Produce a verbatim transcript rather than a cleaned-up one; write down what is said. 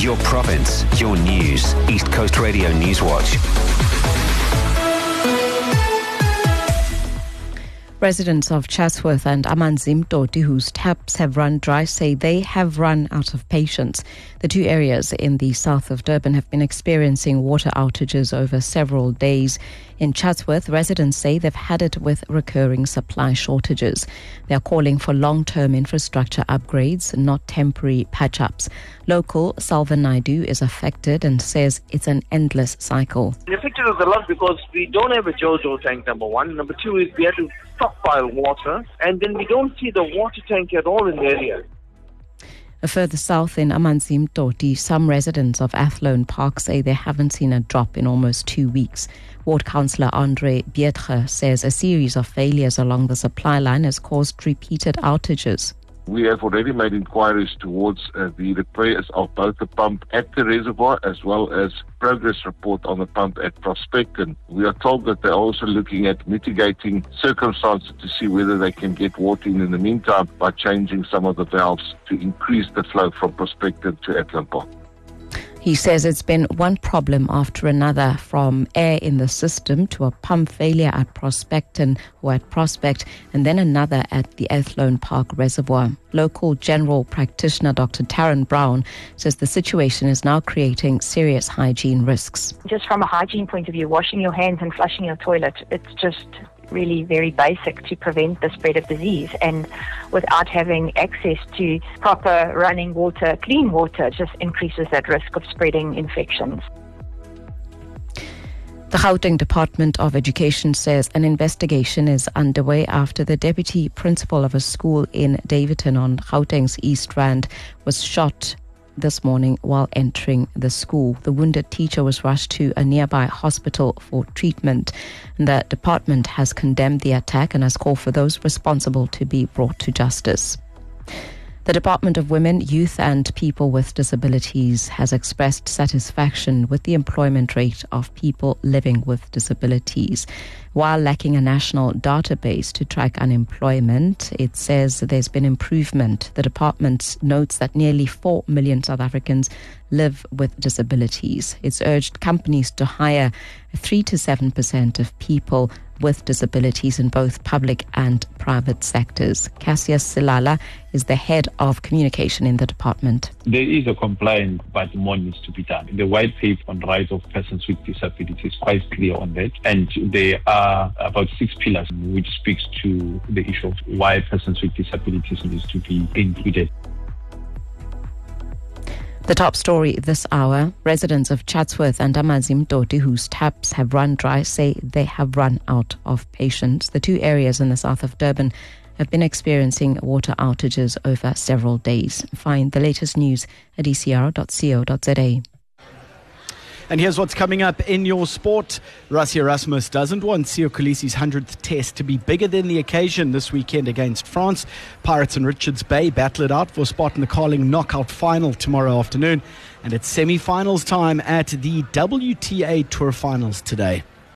your province, your news. East Coast Radio Newswatch. Residents of Chatsworth and Amanzimtoti, whose taps have run dry, say they have run out of patience. The two areas in the south of Durban have been experiencing water outages over several days. In Chatsworth, residents say they've had it with recurring supply shortages. They are calling for long-term infrastructure upgrades, not temporary patch-ups. Local Salva Naidu is affected and says it's an endless cycle. It affected us a lot because we don't have a JoJo tank, number one. Number two is we have to stockpile water, and then we don't see the water tank at all in the area. Further south in Amanzimtoti, some residents of Athlone Park say they haven't seen a drop in almost two weeks. Ward Councillor Andre Bietre says a series of failures along the supply line has caused repeated outages. We have already made inquiries towards uh, the repairs of both the pump at the reservoir as well as progress report on the pump at Prospecton. We are told that they're also looking at mitigating circumstances to see whether they can get water in in the meantime by changing some of the valves to increase the flow from Prospecton to Athlone Park. He says it's been one problem after another, from air in the system to a pump failure at Prospecton or at Prospect, and then another at the Athlone Park Reservoir. Local general practitioner Doctor Taryn Brown says the situation is now creating serious hygiene risks. Just from a hygiene point of view, washing your hands and flushing your toilet, it's just really very basic to prevent the spread of disease, and without having access to proper running water, clean water, just increases that risk of spreading infections. The Gauteng Department of Education says an investigation is underway after the deputy principal of a school in Davidton on Gauteng's East Rand was shot this morning while entering the school. The wounded teacher was rushed to a nearby hospital for treatment. The department has condemned the attack and has called for those responsible to be brought to justice. The Department of Women, Youth and People with Disabilities has expressed satisfaction with the employment rate of people living with disabilities. While lacking a national database to track unemployment, it says there's been improvement. The department notes that nearly four million South Africans live with disabilities. It's urged companies to hire three to seven percent of people with disabilities in both public and private sectors. Cassius Silala is the head of communication in the department. There is a complaint, but more needs to be done. The white paper on rights of persons with disabilities is quite clear on that, and there are about six pillars which speaks to the issue of why persons with disabilities needs to be included. The top story this hour, residents of Chatsworth and Amanzimtoti, whose taps have run dry, say they have run out of patience. The two areas in the south of Durban have been experiencing water outages over several days. Find the latest news at e c r dot co dot z a. And here's what's coming up in your sport. Rassie Erasmus doesn't want Siya Kolisi's hundredth test to be bigger than the occasion this weekend against France. Pirates and Richards Bay battle it out for a spot in the Carling knockout final tomorrow afternoon. And it's semi-finals time at the W T A Tour Finals today.